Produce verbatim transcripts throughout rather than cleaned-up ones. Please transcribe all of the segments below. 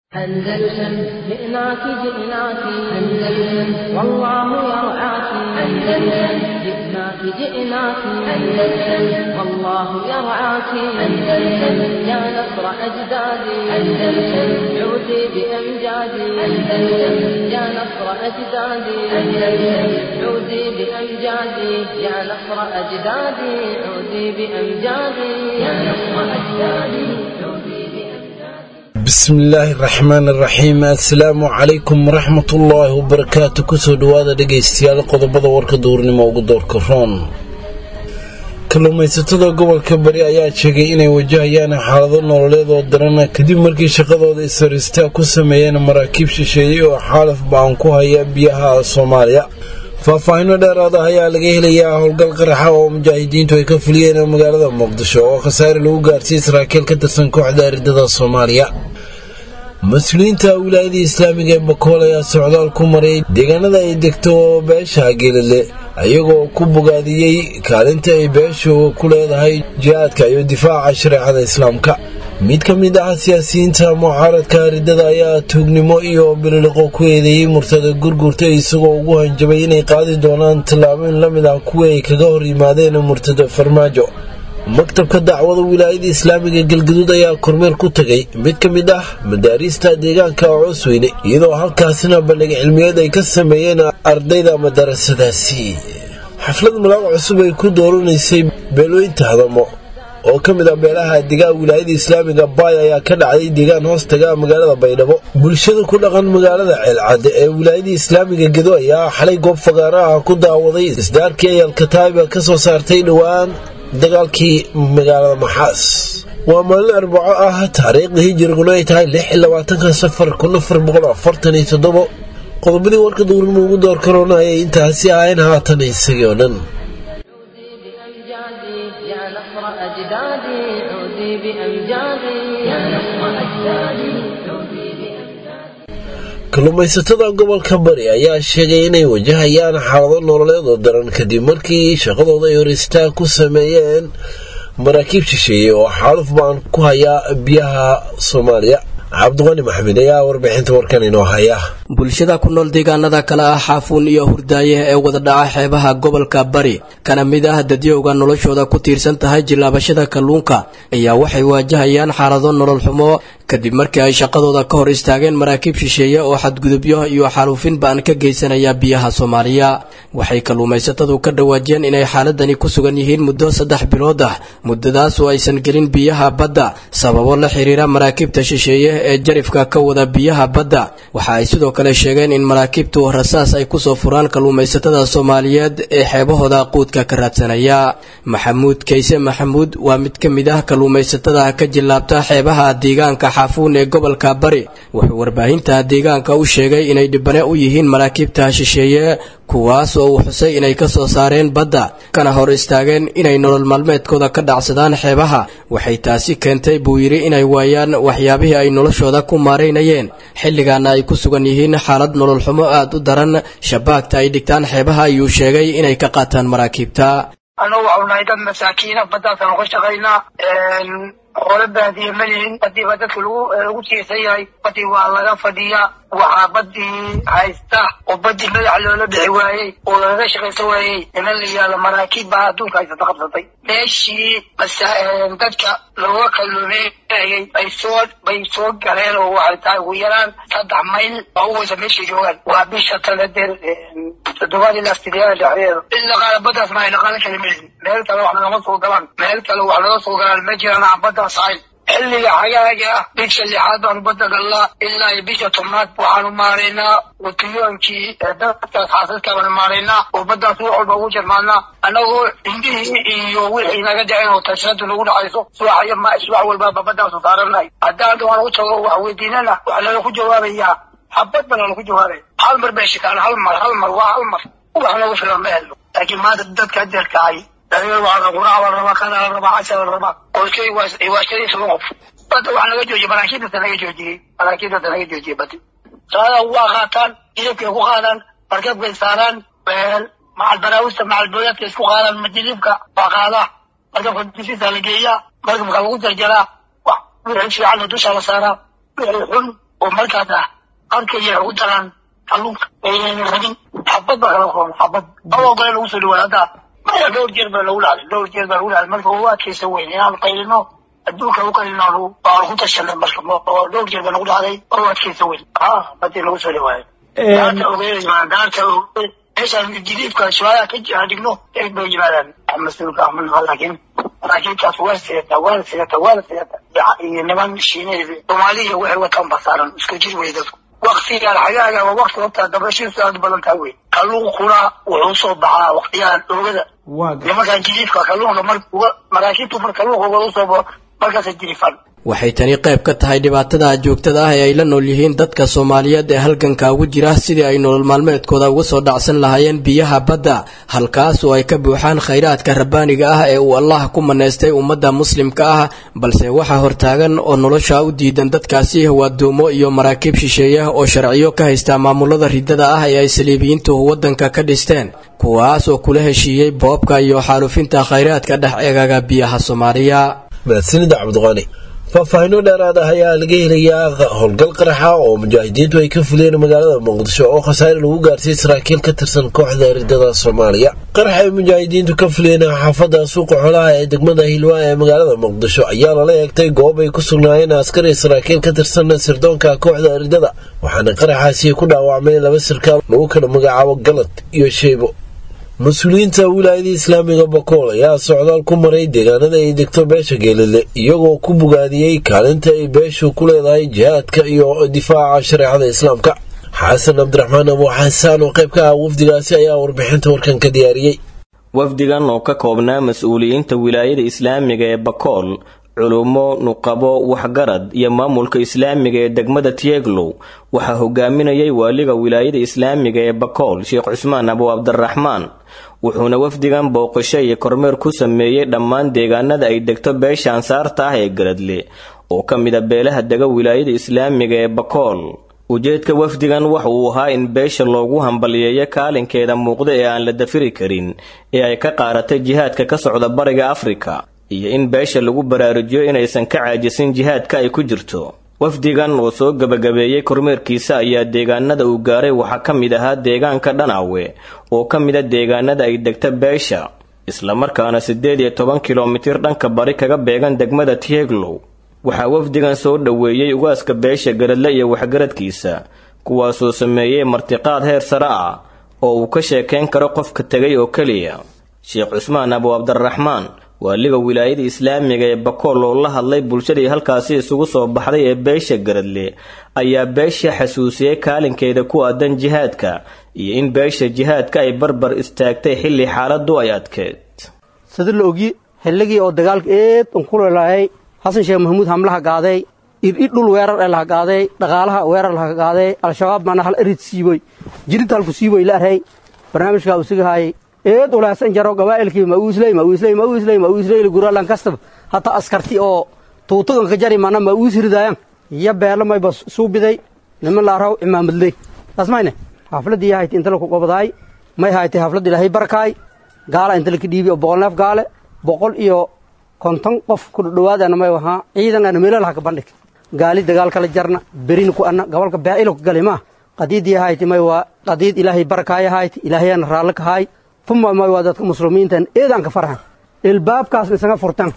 أندلسن جئناك جئناك أندلسن والله يرعاك أندلسن جئناك جئناك أندلسن والله يرعاك أندلسن يا نصر أجدادي أندلسن عودي بأمجادي أندلسن يا نصر أجدادي أندلسن عودي بأمجادي يا نصر أجدادي عودي بأمجادي يا نصر أجدادي عودي بسم الله الرحمن الرحيم السلام عليكم ورحمة الله وبركاته كسو دوادا dhageystayaal qodobada warka duurnimo ugu doorka roon kalluumaysatada gobolka bari ayaa sheegay inay wajahayaan xaalado nololeed oo daran kadib markii shaqadooda isarista ku sameeyeen maraakiib shisheeye oo xaalaf baan ku haya biyaha Soomaaliya faahfaahin dheeraad ah ayaa laga helayaa howlgal qarax ah oo mujaahidiintu ay ka fuliyeen magaalada Muqdisho oo khasaare lagu gaarsiiyay saraakiil ka tirsan kooxda ardada Soomaaliya مسؤولينتا ولاية إسلامية بقول يا سعودال كمري ديجانا دا يدكتو باش هاجيلله أيقو كوبو قاديي كالنتا يباشو كل هاي جهات كايو دفاع عشرة على الإسلام كا ميد كميد سياسيين تا معارض كارددا ayaa tuugnimo iyo bililiqo ku eedeeyay murtada gurgurta isagoo ugu hanjabay inay qaadi doonaan tallaabooyin la mid ah kuwa ay kaga hor yimaadeen murtada farmaajo maktabka dacwada wilaayada islaamiga galgaduud ayaa kormeer ku tagay mid kamid ah madaarista deegaanka Coosweyne iyadoo halkaasina bandhig cilmiyeed ay ka sameeyeen ardayda madarasadaasi xaflad malaaq cusub ay ku dooraneysay beelooyinta hadamo oo kamid ah beelaha deegaanka wilaayada islaamiga Baay ayaa ka dhacday deegaan hoostaga magaalada Baydhabo bulshada ku dhaqan magaalada Ceelcad ee wilaayada islaamiga Gedo ayaa xalay goob fagaaraha ku daawaday isdaarkii ay Al-Kataaiba ka soo saartay dhawaan dagaalkii magaalada Maxaas waa maalin arbaco ah taariikhda hijriga ay tahay lix iyo labaatanka safar kun afar boqol afartan iyo toddoba qodobadii warka duurnimo ugu door karona ay intaasi ahayn haatan isagoo dhan يا نصر أجدادي عودي بأمجادي يا نصر أجدادي عودي بأمجادي kalluumaysatada gobolka bari ayaa sheegay inay wajahayaan xaalado nololeed oo daran kadib markii shaqadooda ay horistaan ku sameeyeen maraakiib shisheeye oo xaaluf baan ku haya biyaha Soomaaliya Cabdiqani Maxamed ayaa warbixinta warkan inoo haya bulshada ku nool deegaanada kala ah Xaafuun iyo Hurdaaye ee wada dhaca xeebaha gobolka bari kana mid ah dadiyowga noloshooda ku tiirsan tahay jilaabashada kalluunka ayaa waxay waajahayaan xaalado nolol xumo kadib markii ay shaqadooda ka hor istaageen maraakiib shisheeye oo xadgudubyo iyo xaalufin baan ka geysanaya biyaha Soomaaliya waxay kalluumaysatadu ka dhawaajeen inay xaaladani ku sugan yihiin muddo saddex bilood ah muddadaas oo aysan gelin biyaha badda sababo la xiriira maraakiibta shisheeye ee jarifka ka wada biyaha badda waxa ay sidoo kale sheegeen in maraakiibtu rasaas ay ku soo furaan kalluumaysatada Soomaaliyeed ee xeebahooda quudka ka raadsanaya Maxamuud Kayse Maxamuud waa mid ka mid ah kalluumaysatada ka jilaabta xeebaha deegaanka Xaafuun ee gobolka bari wuxuu warbaahinta deegaanka u sheegay inay dhibane u yihiin maraakiibta shisheeye kuwaas oo uu xusay inay ka soo saareen badda kana hor istaageen inay nolol maalmeedkooda ka dhacsadaan xeebaha waxay taasi keentay buu yiri inay waayaan waxyaabihii ay noloshooda ku maareynayeen xilligaana ay ku sugan yihiin xaalad nolol xumo aad u daran shabaagta ay dhigtaan xeebaha ayuu sheegay inay ka qaataan maraakiibta anoo waxaan dad masaakiina badda aan ku shaqaynaa xoolo baadiye malihin badii dadka lagu lagu tiisayay badii waa laga fadhiyaa waxa badii haysta oo badii madax loola bixi waayay oo laga shaqaysan waayay inay la yaalo maraakiib baa adduunka ay taqabsatay meeshii dadka looga kalluumeeyay ay soo bay soo galeen oo waxay tahay ugu yaraan saddex mayl oo wada meeshii joogaan waa bisha taladeer toddobaad ilaa sideed dhexdeeda illa qaar badaas ma ay naqan kale meel kale wax lama soo galaan meel kale wax loo soo galaan ma jiraan badda صعيد اللي حاجة بيش اللي حاضر بدك الله إلا يبيش طماط وحنو مارينا وتيون كي دكتور حاسس كمان مارينا وبدأ تروح بوجه معنا أنا هو عندي يوم هنا قد عينه وتشهد نقول عايزه سواء يوم ما أسبوع والباب بدأ صارنا أدان وانا وشوا وديننا وعلى لو جواب إياه حبت بنا لو جواب هالمر بيش كان هالمر هالمر وهالمر وإحنا وصلنا مهله لكن ما تدك هدر كاي دليل وعلى قراء والربا كذا والربا عشر والربا كل شيء يواشري سلوف بدو على وجهي براكيد تلاقي جوجي براكيد تلاقي جوجي بدي هذا هو غاتان إذا كي هو غاتان بركب بيساران مع البراوس مع البيوت كيسكو غاتان مجلبك وقالا بركب كنتي تلاقيها بركب كوجه الجلا ويعيش على دوش على سارة ويحن ومركزة أركي يعودان kalluunka ayaan rabin xabad baa kala qoon xabad oo qeyl uu soo dhawaada ma dhowr jeer baa lagu laacay dhowr jeer baa lagu laacay marka waa kiisa weyn inaan qaylino adduunka uu qaylino baa ku tashanay marka dhowr jeer baa lagu laacay oo waa kiisa weyn ah badii lagu soo dhawaay ee ogeeyay ma daarta eeshan jididka shawaya ka jihadino ee bay jiraan mas'uulka aman laakiin laakiin taas waa sida waa sida waa sida iyo niman shiinay Soomaaliya waxay wataan basaaran isku jir weydad waqtiga xagaaga waa waqti waqti dabashiis aad badan tahay kalluunka wuxuu soo baxaa waqtiyan oogada nimanka jididka kalluunka markuu maraakiibtu marka kalluunka uu soo baxo markaas jirifan waxay tani qayb ka tahay dhibaatada joogtada ah ee ay la nool yihiin dadka Soomaaliyeed ee halganka ugu jira sidii ay nolol maalmeedkooda uga soo dhacsan lahaayeen biyaha badda halkaas oo ay ka buuxaan khayraadka rabbaaniga ah ee uu Allah ku maneystay ummadda muslimka ah balse waxa hortaagan oo nolosha u diidan dadkaasi waa doomo iyo maraakiib shisheeye oo sharciyo ka haysta maamulada ridada ah ee ay saliibiyiintu wadanka ka dhisteen kuwaas oo kula heshiiyay boobka iyo xaalufinta khayraadka dhex eegaga biyaha Soomaaliya maasinida Cabdiqaani faahfaahinno dheeraad ah ayaa laga helayaa howlgal qaraxa oo mujaahidiintu ay ka fuleen magaalada Muqdisho oo khasaare lagu gaarsiiyay saraakiil ka tirsan kooxda ridada Soomaaliya qaraxa ay mujaahidiintu ka fuleen xaafadda suuqa xoolaha ee degmada Hiilwaa ee magaalada Muqdisho ayaa la eegtay goob ay ku sugnaayeen askari saraakiil ka tirsan sirdoonka kooxda ridada waxaana qaraxaasi ku dhaawacmay laba sarkaal oo kala magacaabo Galad iyo Sheebo مسؤولينta wilaayada islaamiga Bakool ayaa socdaal ku maray deegaanada ay degto beesha Geelile iyagoo ku bugaadiyay kaalinta ay beeshu ku leedahay jihaadka iyo difaaca shariicada islaamka xasan Abdiraxmaan Abu Xasan oo qayb ka ah wafdigaasi ayaa warbixinta warkan ka diyaariyay wafdigan oo ka koobnaa mas'uuliyiinta wilaayada islaamiga ee Bakool culumo nuqabo waxgarad iyo maamulka islaamiga ee degmada Tieglow waxa hogaaminayay waaliga wilaayada islaamiga ee Bakool Sheekh Cusmaan Abu Abdiraxmaan wuxuuna wafdigan booqashay iyo kormeer ku sameeyay dhammaan deegaanada ay degto beesha Ansaarta ah ee Garadle oo kamid ah beelaha dega wilaayada islaamiga ee Bakool ujeedka wafdigan waxa uu ahaa in beesha loogu hambaliyeeyo kaalinkeeda muuqda ee aan la dafiri karin ee ay ka qaaratay jihaadka ka socda bariga Afrika iyo in beesha lagu baraarujiyo inaysan ka caajisin jihaadka ay ku jirto wafdigan oo soo gabagabeeyay kormeerkiisa ayaa deegaanada uu gaaray waxa kamid ahaa deegaanka Dhanaawe oo kamid ah deegaanada ay degta beesha isla markaana siddeed iyo toban kiiloomitir dhanka bari kaga beegan degmada Tieglow waxa wafdigan soo dhaweeyay ugaaska beesha Garadle iyo waxgaradkiisa kuwaas oo sameeyay martiqaad heer sare ah oo uu ka sheekeen karo qofka tagay oo kaliya Sheekh Cusmaan Abu Abdiraxmaan waaliga wilaayada islaamiga ee Bakool oo la hadlay bulshada halkaasi isugu soo baxday ee beesha Garadle ayaa beesha xasuusiyay kaalinkeeda ku aadan jihaadka iyo in beesha jihaadka ay barbar istaagtay xilli xaaladu ay adkeed sida la ogi xilligii oo dagaalka eed uu ku leeyahay Xasan Sheekh Maxamuud hamlaha qaaday id dhul weerar ee la qaaday dhaqaalaha weerar la qaaday al-shabaab mana hal erid siibay jirinta ku siibay ilaahay barnaamijka uu sigahay eed ulaasan jaro gabaa'ilkii ma uu islay ma uu islay ma uu islay ma uu islay guraalan kastab hata askarti oo tuutugan ka jari mana ma uu isridayaan ya beelo may bas suubiday niman la raaw imaamadley asmayne xafladii yahay inta la ku qabday may haytay xaflad ilaahay barkaay gaala inta la kidhiibi oo boqol neef gaale boqol iyo konton qof ku dhawaadana may waxa ciidanka meelaha ka bandhig gaali dagaal kala jarna berin ku anna gobolka baa'ilo ku galima qadiidii haytay may waa qadiid ilaahay barkaay haytay ilaahayna raal ka hay ثم ما يوادتك مسلمين تن إذا كفرها الباب كاس نسنا فرتان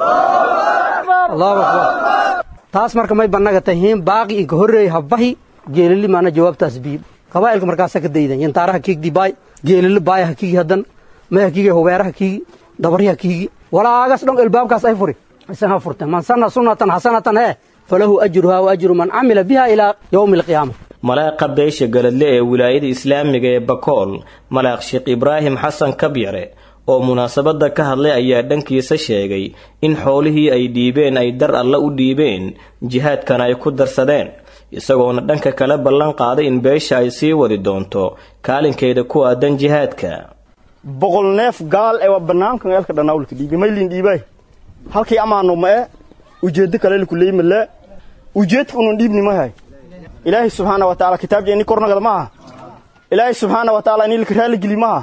الله أكبر تاس مرك ما يبنى تهين باقي إنك هرّي هبهي جيل اللي ما أنا جواب تسبيب قبائل كمركاسة كديدا ينتارها كيك دي باي جيل اللي باي حكي هدن ما حكي هو غير حكي دبري حكي ولا عاقس دون الباب كاس أيفوري نسنا فرتان من سنة سنة حسنة هي فله أجرها وأجر من عمل بها إلى يوم القيامة malaaqa beesha Garadle ee wilaayada islaamiga ee Bakool malaaq Sheekh Ibraahim Xasan Kabyare oo munaasabada ka hadlay ayaa dhankiisa sheegay in xoolihii ay dhiibeen ay dar alla u dhiibeen jihaadkan ay ku darsadeen isagoona dhanka kale ballan qaaday in beesha ay sii wadi doonto kaalinkeeda ku aadan jihaadka boqol neef gaal ee banaanka meelka dhanaawlka dhiibay maylin dhiibay halkii amaano ma ujeedo kale ku leeyimale ujeedku uu dhiibnimahay إلهي سبحانه وتعالى كتاب جاني كورنا قد معها إلهي سبحانه وتعالى إني الكرهال قلي معها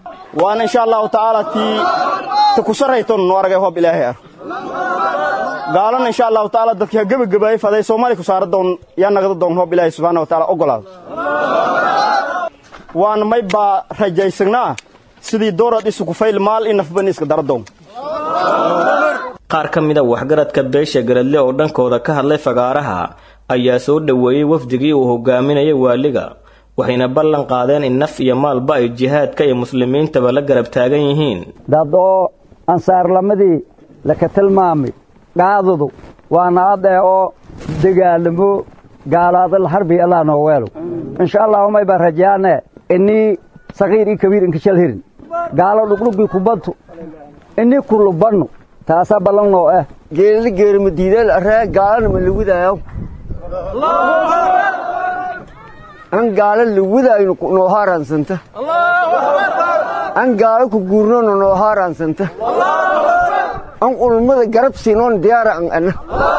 وأنا إن شاء الله تعالى تي تكسر هيتون نوارجه هو بإلهي gaalana insha allahu tacaala dadka gabagabaayay faday Soomaali ku saara doon yaa nagada doon hoob Ilaahay subhanahu wa ta'ala ogolaado waan may ba rajaysanaa sidii doorad isugu fayl maal in nafban iska dardoon qaar ka mid ah waxgaradka beesha garadle oo dhankooda ka hadlay fagaaraha ayaa soo dhaweeyay wafdigii uu hogaaminayay waaliga waxayna ballan qaadeen in naf iyo maalba ay jihaadka iyo muslimiinta la garab taagan yihiin dado ansaar lamadii la ka tilmaamay qaadadu waana aday oo dagaalamo gaalaadal harbi Allah noo weelo insha Allah may barajaane inni sagiir iyo kabiir in ka shalhirin gaalo dhugdhugi ku bantu inni kullu banno taasa ballan noo ah geeli geeri madiidal araa gaalana ma lagu daayo Allahu akbar an gaalo lagu daayo noo haransanta Allahu akbar an gaalo ku guurno noo haransanta Allahu akbar an ulmada garab siinoon diyaar an ana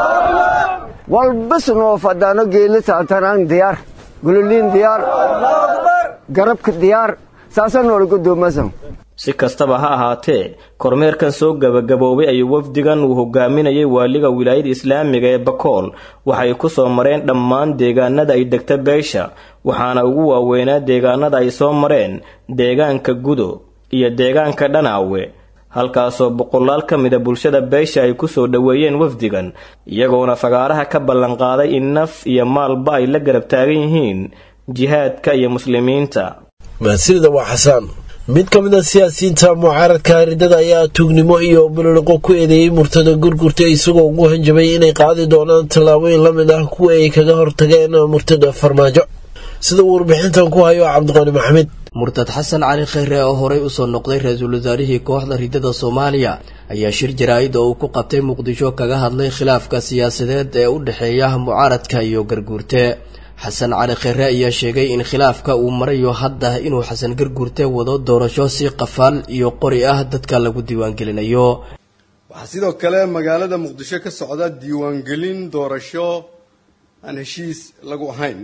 walbas noo fadano geeli saantan diyaar gululin diyaar Allahu akbar garabka diyaar saasan noo godoomasan si kastaba ha ahaatee kormeerkan soo gabagaboobay ay wafdigan uu hogaaminayay waaliga wilaayada islaamiga ee Bakool waxay ku soo mareen dhammaan deegaanada ay degta beesha waxaana ugu waaweynaa deegaanada ay soo mareen deegaanka Gudo iyo deegaanka Dhanaawe halkaasoo boqolaal ka mid ah bulshada beesha ay ku soo dhaweeyeen wafdigan iyagoona fagaaraha ka ballan qaaday in naf iyo maalba ay la garab taagan yihiin jihaadka iyo muslimiinta maasirida waa xasaan mid ka mid ah siyaasiyiinta mucaaradka ridada ayaa tuugnimo iyo bulshaqo ku eedeeyay murtada gurgurta isagoo ugu hanjabay inay qaadi doonaan tallaabooyin la mid ah kuwa ay kaga hortageen murtada farmaajo sida warbixintan ku hayo Cabdiqani Maxamed murtad xasan cali khayre oo horay u soo noqday ra'iisul wasaarihii kooxda ridada Soomaaliya ayaa shir jaraa'id oo ku qabtay Muqdisho kaga hadlay khilaafka siyaasadeed ee u dhaxeeya mucaaradka iyo garguurta xasan cali khayre ayaa sheegay in khilaafka uu marayo hadda inuu xasan garguurta wado doorasho si qafaal iyo qori ah dadka lagu diiwaan gelinayo waxa sidoo kale magaalada Muqdisho ka socda diiwaan gelin doorasho aan heshiis lagu ahayn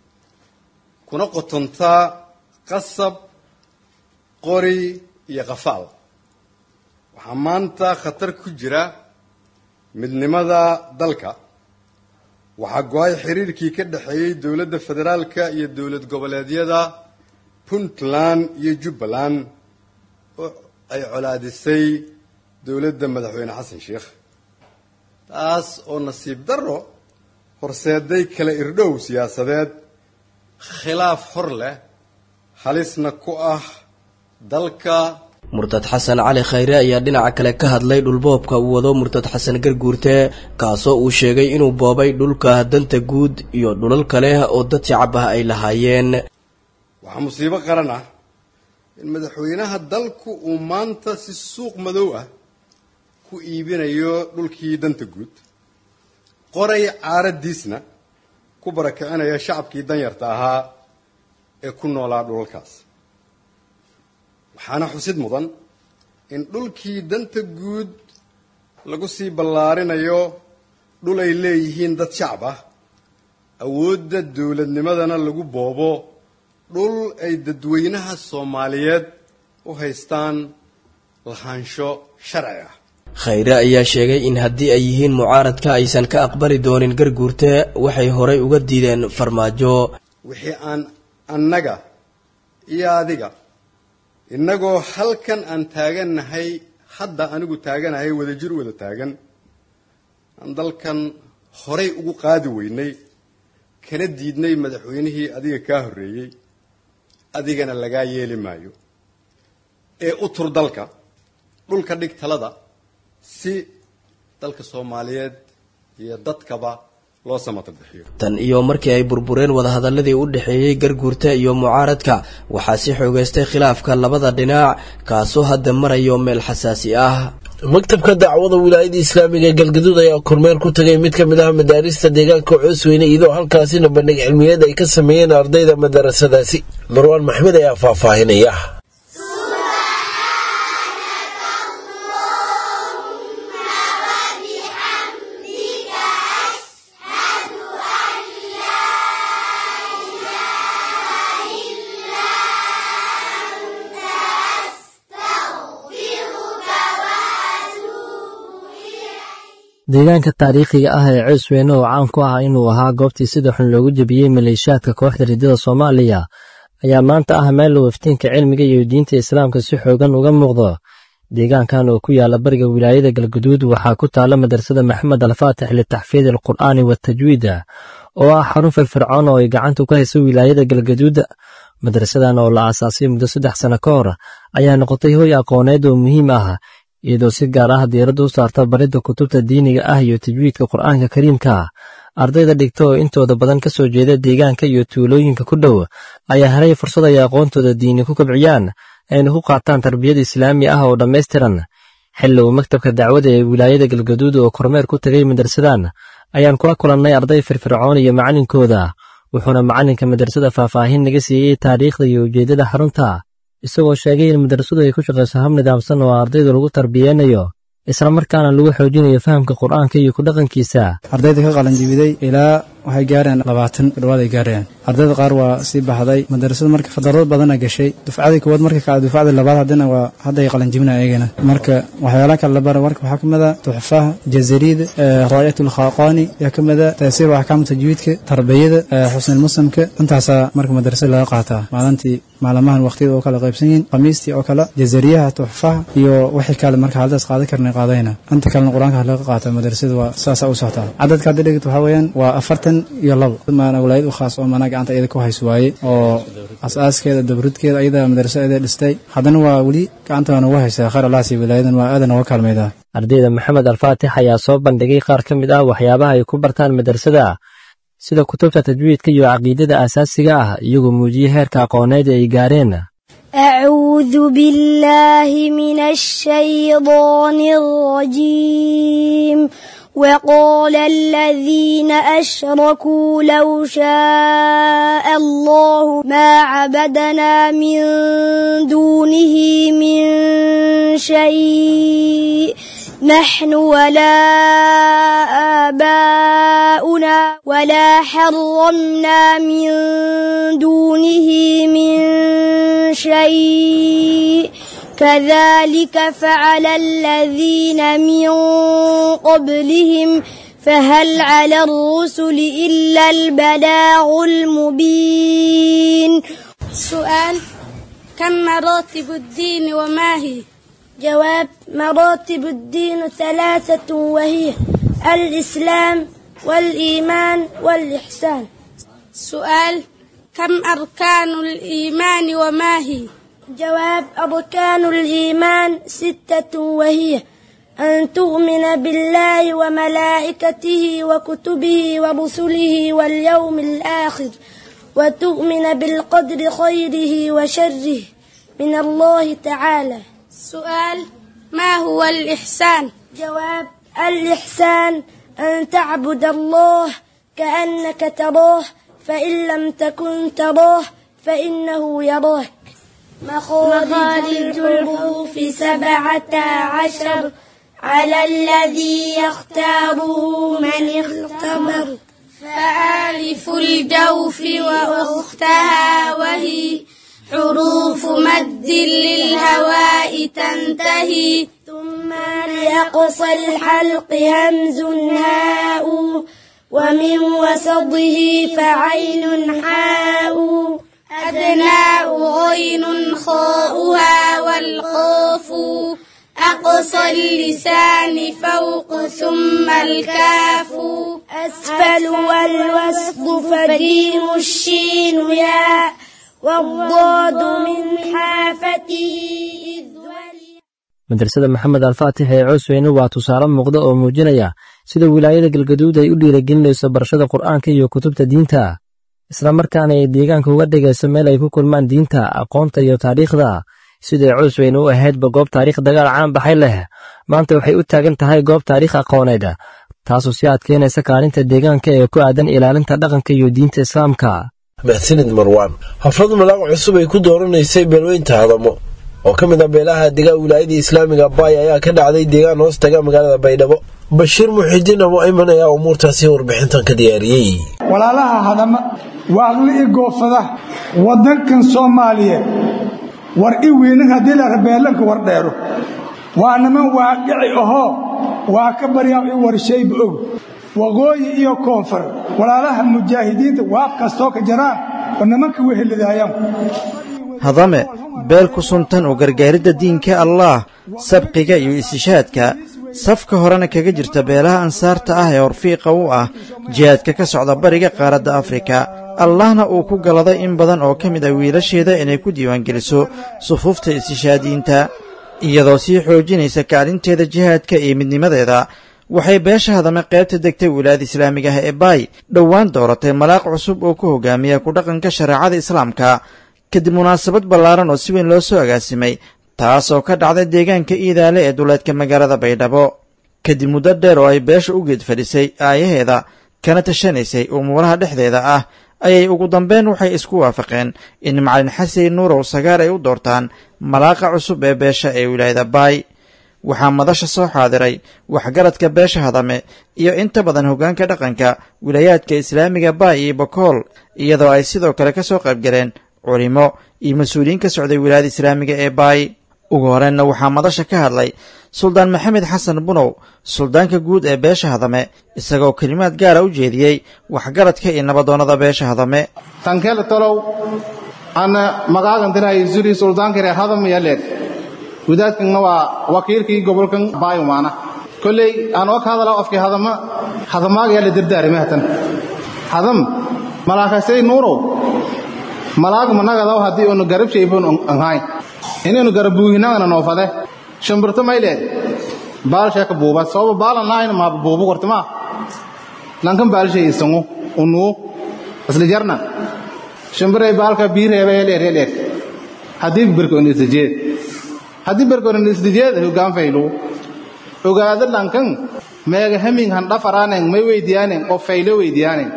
kuna qotonta qasab qori iyo qafaal waxa maanta khatar ku jira midnimada dalka waxa go'ay xiriirkii ka dhaxeeyay dawladda federaalka iyo dawlad goboleedyada Puntland iyo Jubbaland oo ay colaadisay dawladda madaxweyne Xasan Sheekh taas oo nasiib darro horseeday kala irdhow siyaasadeed khilaaf hor leh halisna ku ah dalka murtad xasan cali khayre ayaa dhinaca kale ka hadlay dhulboobka uu wado murtad xasan garguurte kaasoo uu sheegay inuu boobay dhulka danta guud iyo dhulal kale oo dad shacab ah ay lahaayeen waxa musiibo qaran ah in madaxweynaha dalku uu maanta si suuq madow ah ku iibinayo dhulkii danta guud qoray caaradiisna ku barakicinaya shacabkii danyarta ahaa ee ku noolaa dhulalkaas waxaana xusid mudan in dhulkii danta guud lagu sii ballaarinayo dhul ay leeyihiin dad shacab ah awoodda dawladnimadana lagu boobo dhul ay dadweynaha Soomaaliyeed u haystaan lahaansho sharci ah khayre ayaa sheegay in haddii ay yihiin mucaaradka aysan ka aqbali doonin garguurta waxay horay uga diideen farmaajo wixii aan annaga iyo adiga innagoo halkan aan taaganahay hadda anigu taaganahay wada jir wada taagan aan dalkan horay ugu qaadi weynay kana diidnay madaxweynihii adiga ka horeeyay adigana laga yeeli maayo ee u tur dalka dhulka dhig talada si dalka Soomaaliyeed iyo dadkaba loo samata bixiyo tan iyo markii ay burbureen wada hadaladii u dhaxeeyay garguurta iyo mucaaradka waxa si xoogaystay khilaafka labada dhinac kaasoo hadda marayo meel xasaasi ah maktabka dacwada wilaayada islaamiga ee Galgaduud ayaa kormeer ku tagay mid ka mid ah madaarista deegaanka Cusweyne iyadoo halkaasina bandhig cilmiyeed ay ka sameeyeen ardayda madarasadaasi Marwan Maxmed ayaa faahfaahinaya deegaanka taariikhiga ah ee Coosweyne oo caan ku ah inuu ahaa goobtii sida xun loogu jabiyey maleeshiyaadka kooxda ridada Soomaaliya ayaa maanta ah meel uu iftiinka cilmiga iyo diinta islaamka si xoogan uga muuqdo. deegaankan oo ku yaala bariga wilaayada Galgaduud waxaa ku taala madrasada Maxamed Al-Faatix litaxfiid al-Qur'aani wa tajwiid oo ah xarun firfircoon oo ay gacanta ku hayso wilaayada Galgaduud. madrasadan oo la aasaasay muddo saddex sano ka hor ayaa noqotay hoy aqooneed oo muhiim ah iyadoo si gaar ah diiradda u saarta baridda kutubta diiniga ah iyo tajwiidka Qur'aanka Kariimka. ardayda dhigta oo intooda badan ka soo jeeda deegaanka iyo tuulooyinka ku dhow ayaa helay fursad ay aqoontooda diini ku kabciyaan ayna ku qaataan tarbiyad islaami ah oo dhammaystiran. xilli uu maktabka dacwada ee wilaayada Galgaduud oo kormeer ku tagay madrasadan ayaan kula kulannay arday firfircoon iyo macalinkooda, wuxuuna macalinka madrasada faahfaahin naga siiyey taariikhda iyo ujeedada xarunta, isagoo sheegay in madrasadu ay ku shaqayso hab nidaamsan oo ardayda lagu tarbiyeynayo isla markaana lagu xoojinayo fahamka Qur'aanka iyo ku dhaqankiisa. ardayda ka qalan jibiday ilaa waxay gaareen labaatan dhawaad ay gaareen. ardayda qaar waa sii baxday madrasada marka fadarado badan gashay. dufcadii koowaad marka ka dufcadii labaad hadana waa hadda ay qalan jibina ayagana. marka waxyaalaha kala bar marka waxa kamida tuhfaha jazariid raayatul khaqani ya kamida taasiir wax ka tajwiidka tarbiyada xusn muslimka intaasa marka madrasada laga qaataa maalintii maalmahan waqtiga oo kala qaybsan yihiin qamiistii oo kala jazariyaha tuhfaha iyo wixii kale marka haldaas qaadan karnay qaadayna inta kale quraanka laga qaataa madrasada waa saasa u socota. cadadka hadda dhigto waxa weeyaan waa afartan iyo labo maana walaayad u khaas oo maana gacanta iyada ku hayso waaye oo asaaskeeda dabridkeeda iyada madrasada dhistay hadana waa wali gacanta wana u haysaa khayr Allah si walaayadan waa aadan oo kalmeeda. ardayda Maxamed Al-Faatix ayaa soo bandhigay qaar ka mid ah waxyaabaha ay ku bartaan madrasada sida kutubta tajwiidka iyo aqoonta asaasiga ah iyagoo muujiyay heerka aqooneed ay gaareen. أعوذ بالله من الشيطان الرجيم. وقال الذين أشركوا لو شاء الله ما عبدنا من دونه من شيء نحن ولا آباؤنا ولا حرمنا من دونه من شيء كذلك فعل الذين من قبلهم فهل على الرسل إلا البلاغ المبين. سؤال: كم مراتب الدين وما هي؟ جواب: مراتب الدين ثلاثة وهي الإسلام والإيمان والإحسان. سؤال: كم أركان الإيمان وما هي؟ جواب: أركان الإيمان ستة وهي أن تؤمن بالله وملائكته وكتبه ورسله واليوم الآخر وتؤمن بالقدر خيره وشره من الله تعالى. سؤال: ما هو الإحسان؟ جواب: الإحسان أن تعبد الله كأنك تراه فإن لم تكن تراه فإنه يراك. مخارج الحروف سبعة عشر على الذي يختاره من اختبر. فألف الجوف وأختها وهي حروف مد للهواء تنتهي. ثم لأقصى الحلق همز هاء ومن وسطه فعين حاء أدناء غين خاؤها والقاف أقصى اللسان فوق ثم الكاف أسفل والوسط فجيم الشين ياء والضاد من حافته إذ ولي. madrasada Maxamed Al-Faatix ee Coosweyne waa tusaale muuqda oo muujinaya sida wilaayada Galgaduud ay u dhiirigelinayso barashada Qur'aanka iyo kutubta diinta, isla markaana ay deegaanka uga dhigayso meel ay ku kulmaan diinta, aqoonta iyo taariikhda. Sidee Coosweyne u ahaydba goob taariikh dagaal caan baxay leh, maanta waxay u taagan tahay goob taariikh aqooneed, taasoo si adkeynaysa kaalinta deegaanka ee ku aadan ilaalinta dhaqanka iyo diinta Islaamka. mahadsanid Marwaan. xaflad malaaq cusub ay ku dooranaysay beelweynta Hadamo oo ka mid ah beelaha deegaanka wilaayada Islaamiga Baay ayaa ka dhacday deegaan hoos taga magaalada Baydhabo. Bashiir Muxidiin Abu Ayman ayaa umuurtaasi warbixintan ka diyaariyay. walaalaha Hadamo waa aqli goofada wadankan Soomaaliyeed war i weyn hadii la rabeelanka war dheero waa niman waaqici ahoo waa ka baryaa i warshayba og waqooyi iyo koonfur walaalaha mujaahidiinta waab kastoo ka jaraan oo nimanka weheladaayaan hadame beel ku suntan oo gargaaridda diinka allaah sabqiga iyo istishaadka safka horena kaga jirta beelaha ansaarta ah ee horfiiqa u ah jihaadka ka socda bariga qaaradda afrika allahna uu ku galaday in badan oo ka mid ah wiilasheeda inay ku diiwaangeliso sufuufta istishaadiyiinta iyadoo sii xoojinaysa kaalinteeda jihaadka iyo midnimadeeda waxay beesha hadame qaybta degtay wilaayada islaamiga ah ee baay dhowaan dooratay malaaq cusub oo ku hogaamiya ku dhaqanka shareecada islaamka kadib munaasabad ballaaran oo si weyn loo soo agaasimay taasoo ka dhacday deegaanka iidaale ee duleedka magaalada baydhabo kadib muddo dheer oo ay beesha u geed fadhisay aayaheeda kana tashanaysay umuuraha dhexdeeda ah ayay ugu dambeyn waxay isku waafaqeen in macalin xasan nuurow sagaar ay u doortaan malaaqa cusub ee beesha ee wilaayada baay waxaa madasha soo xaadiray waxgaradka beesha hadame iyo inta badan hoggaanka dhaqanka wilaayaadka islaamiga baay iyo bokool iyadoo ay sidoo kale ka soo qaybgaleen culimo iyo mas-uuliyiin ka socday wilaayada islaamiga ee baay ugu horreynna waxaa madasha ka hadlay suldaan maxamed xasan bunow suldaanka guud ee beesha hadame isagoo kelimaad gaara u jeediyey waxgaradka iyo nabadoonnada beesha hadame tankele tolow ana magaagan dirahay zuri suldaanka reer hadam yaleed gudaadkanna waa wakiilkii gobolkan baayumaana kolley aan oo ka hadalaa afkii hadama hadamaaga yaa la dardaarimahatan hadam malaakasay nuurow malaag managadaw haddii unu garab shayboon anhayn inaynu garabuuhinagana noofade shimbirto mayleed baalsheeka buuba sababa baalan lahayna maaba buubu kortimaa lankan baalshay isangu unuu isla jarna shimbiray baalka biireeba eleer eleer haddii berko inisdijeed haddii berko inisdijeed hoggaan faylu ogaada lankan meega hamin han dhafaraaneng may weydiyaaneng oo faylo weydiyaaneng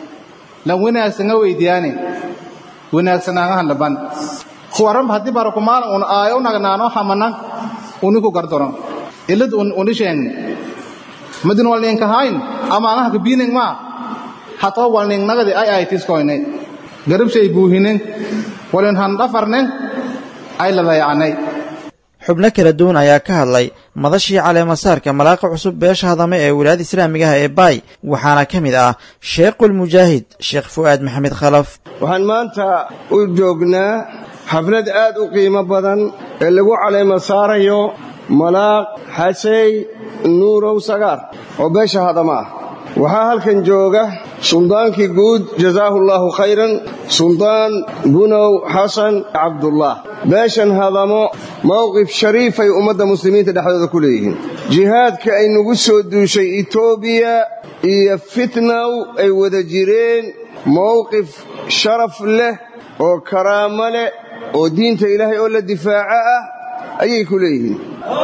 lan wanaagsanga weydiyaaneng wanaagsanaangahan laban kuwaran haddii barakumaalan un aayo nagnaano hamanan uniku gardoron ilad unisheen madin walninka hayn amaanaha kabiineng maa hatoo walning nagadi ay ay tiskoynay garabshay buuhinen walin han dhafarnen ay ladayacanay xubno kala duwan ayaa ka hadlay madashii caleemasaarka malaaqa cusub beesha hadame ee wilaayada islaamiga ah ee baay waxaana ka mid ah sheekhulmujaahid sheekh fu'aad maxamed khalaf waxaan maanta u joognaa xaflad aad u qiimo badan ee lagu caleema saarayo malaaq xasey nuurow sagaar oo beesha hadama ah waxaa halkan jooga suldaankii guud jazaahu allaahu khayran suldaan bunow xasan cabdullah beeshan hadamo mowqif shariifay ummadda muslimiinta dhexdooda ku leeyihiin jihaadka ay nagu soo duushay etoobiya iyo fitnaw ay wada jireen mowqif sharaf leh oo karaamo leh oo diinta ilaahay oo la difaaco ah ayay ku leeyihiin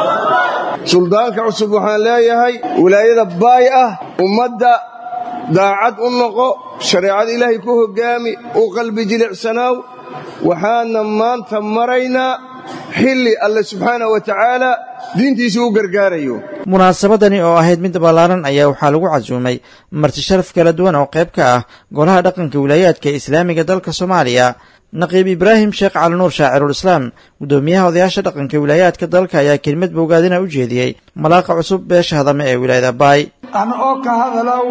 suldaanka cusub waxaan leeyahay wilaayada baay ah ummadda daacad u noqo shareecada ilaahay ku hoggaami u qalbi jilicsanaaw waxaana maanta maraynaa xilli alle subxaanahu wa tacaala diintiisii u gargaarayo munaasabadani oo ahayd mid ballaaran ayaa waxaa lagu casuumay marti sharaf kala duwan oo qayb ka ah golaha dhaqanka wilaayaadka islaamiga dalka soomaaliya naqiib ibraahim sheekh calinuur shaacirulislaam guddoomiyaha odayaasha dhaqanka wilaayaadka dalka ayaa kelimad bogaadina u jeediyey malaaqa cusub beesha hadame ee wilaayada baay ana oo ka hadalow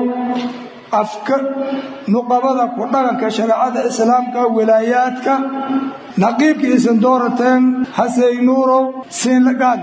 afka nuqabada ku dhaqanka shareecada islaamka wilaayaadka naqiibkiisan doorateen xasey nuurow siinlagaad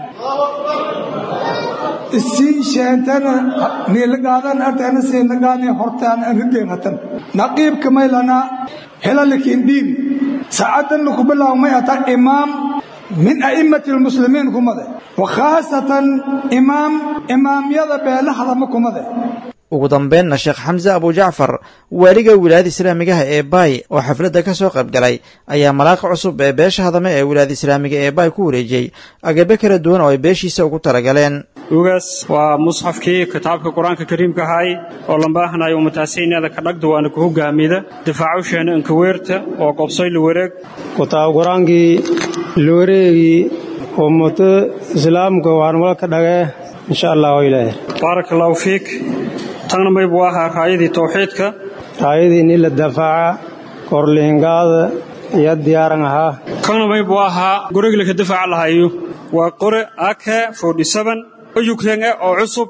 isiin sheentana niilagaadan arteena siinlagaadni hortaan aan rideematan naqiibka maylana helalikiin dhiibi saacadan laku bilaabo may ata imaam min a'immati lmuslimiin kumade wa khaasatan imaam imaamyada beelahdama kumade ugu dambeynna sheekh xamse abujacfar waaliga wilaayada islaamigaha ee baay oo xafladda ka soo qayb galay ayaa malaaqa cusub ee beesha hadame ee wilaayada islaamiga ee baay ku wareejiyey agabe kala duwan oo ay beeshiisa ugu talagaleen ugaas waa musxafkii kitaabka qur-aanka kariimka ahay oo lambaahanayo umataasayneeda ka dhagda waana ku hogaamida difaacusheena inkaweerta oo qobsoy lawareeg kitaab qur-aankii lawareegii ummado islaamka waan wala ka dhagee insha allah oo ilaahay baaraka allahu fiik tagna maybu ahaa raayadii tawxiidka raayadii in la dafaaca korliingaada iyo diyaaran ahaa kana maybu ahaa guriga la ka difaaca lahayo waa qore ak ukraine oo cusub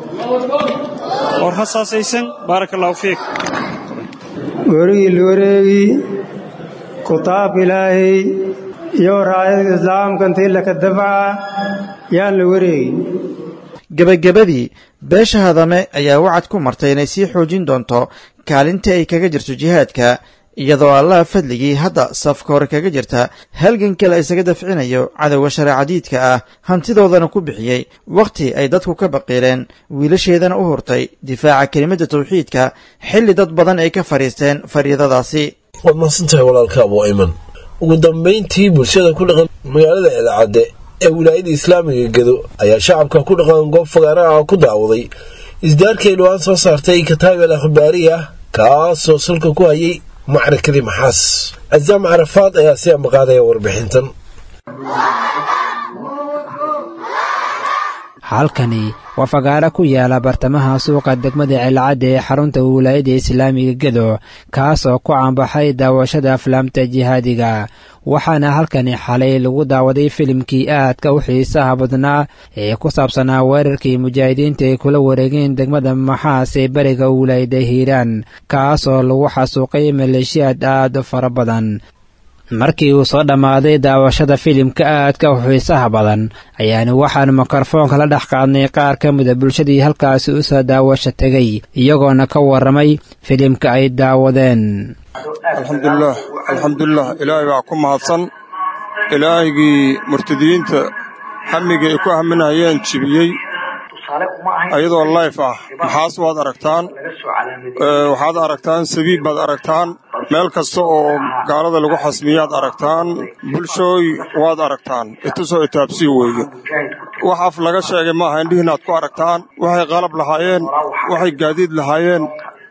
oo hasaasaysan barakallahu fiik gorigi loreegi kutaab ilaahi iyo raayada islaamka intii la ka dafaa yaan la wareegi gabagabadii beesha hadame ayaa wacad ku martay inay sii xoojin doonto kaalinta ay kaga jirto jihaadka iyadoo allaha fadligii hadda safka hore kaga jirta halganka la isaga dafcinayo cadowga shareecadiidka ah hantidoodana ku bixiyey wakhti ay dadku ka baqiileen wiilasheedana u hurtay difaaca kelimadda tawxiidka xilli dad badan ay ka fadhiisteen fariidadaasi waad mahadsantahay walaalka abu ayman ugu dambayntii bulshada ku dhaqan magaalada ceelcadde ee wilaayada islaamiga gedo ayaa shacabka ku dhaqan goob fagaaraha ku daawaday isdaarkay dhowaan soo saartay kataabel akhbaari ah kaasoo salka ku hayay macrakadii maxaas cazaam carafaad ayaa si ambaqaadaya warbixintan halkani waa fagaara ku yaala bartamaha suuqa degmada ceelcadde ee xarunta wilaayada islaamiga gedo kaasoo ku caanbaxay daawashada aflaamta jihaadiga waxaana halkani xalay lagu daawaday filimkii aadka u xiisaha badnaa ee ku saabsanaa weerarkii mujaahidiinta ay kula wareegeen degmada maxaas ee bariga wilaayada hiiraan kaasoo lagu xasuuqay maleeshiyaad aad u fara badan markii uu soo dhammaaday daawashada filimka aadka u xiisaha badan ayaanu waxaan mikrofoonka la dhex qaadnay qaar ka mida bulshadii halkaasi u soo daawasho tegay iyagoona ka warramay filimka ay daawadeen alxamdulilah alxamdulilah ilaahay baa ku mahadsan ilaahigii murtadiyiinta hamigii ay ku haminayeen jibiyey ayadoo layf ah maxaas waad aragtaan waxaad aragtaan sabiib baad aragtaan meel kasta oo gaalada lagu xasmiyaad aragtaan bulshooy waad aragtaan itusoo itaabsii weeye wax af laga sheegay maaha indhihiinaad ku aragtaan waxay qalab lahaayeen waxay gaadiid lahaayeen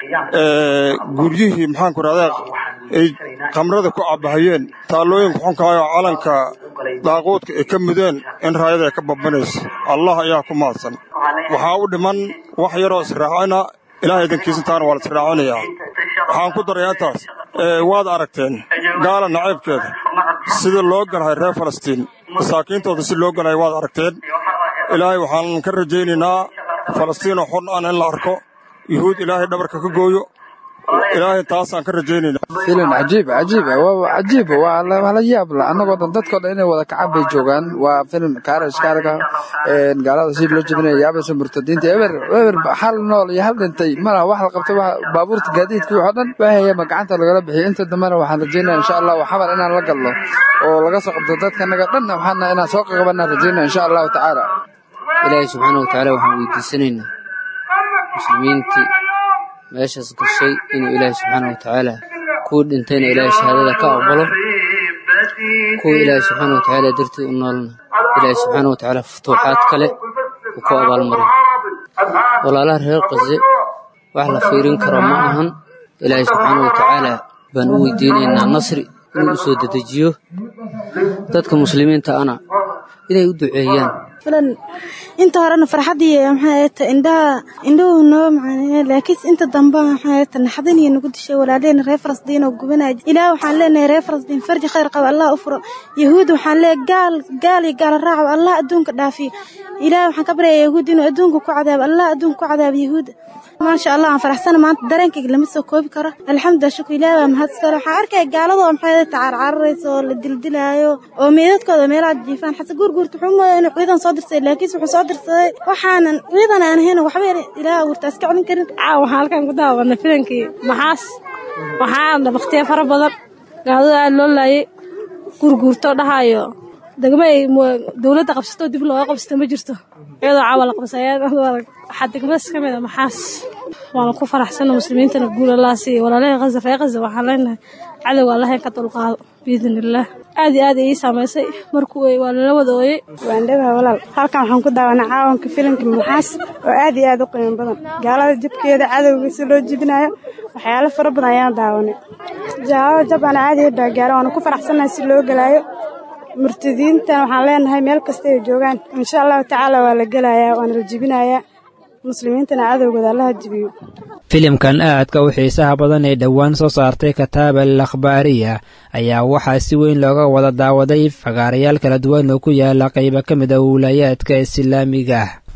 guryihii maxaanku rahdaa ay khamrada ku cabbahayeen taallooyinka xunkaayoo calanka daaquudka ay ka mudeen in raayada ay ka babbanayso allah ayaa ku mahadsan waxaa u dhiman wax yaroo israacina ilaahay idankiisantaana waa la israacinayaa waxaan ku darayaa intaas waad aragteen gaala nacaybkeeda sida loo galahay reer falastiin masaakiintooda si loo galahay waad aragteen ilaahay waxaan ka rajaynaynaa falastiinoo xun aan in la arko yuhuud ilaahay dhabarka ka gooyo ilaahay taasaan ka rajaynayna filim cajiib cajiib waa cajiib waa la yaab la annagoo dhan dadkoo dhan inay wada kacab bay joogaan waa filim kaarish kaarka een gaalada si loo jibinayo yaabaysa murtadiinta eber eber hal nool iyo hal dhintay mala wax la qabto baabuurta gaadiidka waxa dhan baahaya ma gacanta lagala bixiyo inta dambana waxaan rajaynayaa insha Allah wax xabar inaan la galno oo laga soo qabto dadka naga dhan waxaan inaan soo qabanaa rajaynaa insha Allah ta'ala ilaahay subhanahu wa ta'ala waxaan weydiisanaynaa muslimiinta meeshaas gashay inuu ilaahay subxaanahu watacaala kuu dhintayna ilaahay shahaadada ka aqbalo kuwa ilaahay subxaanahu watacaala dartii u noolna ilaahay subxaanahu watacaala futuuxaad kale uu ku abaalmaray walaalaha reer qase wax la fiirin karo ma ahan ilaahay subxaanahu watacaala baan u weydiinaynaa nasri inuu u soo dedejiyo dadka muslimiinta ana inay u duceeyaan فلان انت هرنا فرحتي محايت عندها عنده نوع معنا لكن انت ضمبا محايت نحضني انه قد شيء ولا لين ريفرنس دين وقبنا الى وحلنا ريفرنس دين فرج خير قبل الله افر يهود وحنا قال قال قال الراع الله ادونك دافي الى وحن كبر يهود انه ادونك كعذاب الله ادونك كعذاب يهود ما شاء الله فرحسنا ما درنك لما سو كوب كره الحمد لله شكر الله ما هاد صراحه اركay gaalada maxay tacarcarayso la dildilaayo oo meedadkooda meelaad jiifaan xasa gurgurtu xumo inuu ciidan soo dirsay laakiin wuxuu soo dirsaday waxaanan ciidan aan ahayn waxba ilaa wartaas ka celin karin caaw waxa halkan ku daawana filankii maxaas waxaan waqtiyo fara badan gaalada loo laayay gurgurto dhahayo degmay dawladda qabsato dib loo qabsato ma jirto iyadoo caawa la qabsayay waxa degmada kamida maxaas waan ku faraxsan muslimiintana guul Allah si walaalahay Gaza reer Gaza waxaan leenahay cadow Allah ka dulqaado biidnillah aad iyo aad ay saameysay markuu ay walaalo wadooyay waan dhawahay walaal halkan waxaan ku daawanaa caawanka filimka maxaas oo aad iyo aad u qiimo badan gaalada jibkeeda cadowga si loo jibinayo waxyaalo fara badan ayaan daawanay jaawo jabana aad iyo gaaro waan ku faraxsanahay si loo galaayo murtadiinta waxaan leenahay meel kasta ay joogaan insha Allah ta'ala waa la galayaa waan la jibinayaa muslimiintana cadowgooda Allah jibiyo filimkan aadka u xiisaha badan ee dhowaan soo saartay kataab al-akhbaariya ayaa waxaa si weyn looga wada daawaday fagaarayaal kala duwan oo ku yaala qaybo ka mid ah wilayaadka islaamiga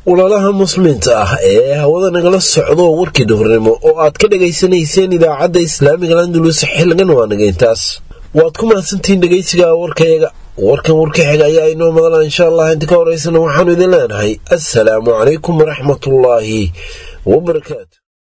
walaalaha muslimiinta ah ee hawada nagala socdo warkii duhurnimo oo aad ka dhageysanayseen idaacadda islaamiga Andalus xilligan waa naga intaas waad ku mahadsantihiin dhageysiga warkayaga warkan warka xiga ayaa inoo madala insha Allah inta ka horeysana waxaanu idin leenahay assalaamu calaykum waraxmatullaahi wabarakaatuh